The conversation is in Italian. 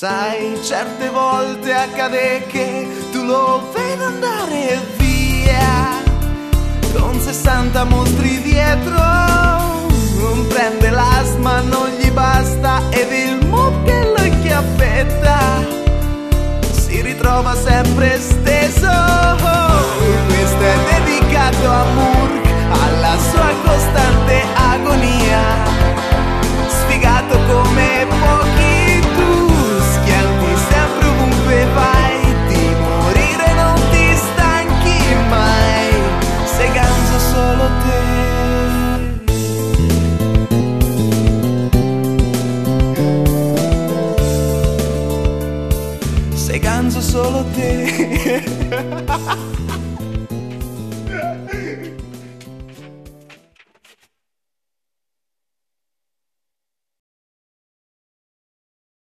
Sai, certe volte accade che tu lo vedi andare via con 60 mostri dietro, non prende l'asma, non gli basta ed il mood che lo chiappetta si ritrova sempre steso.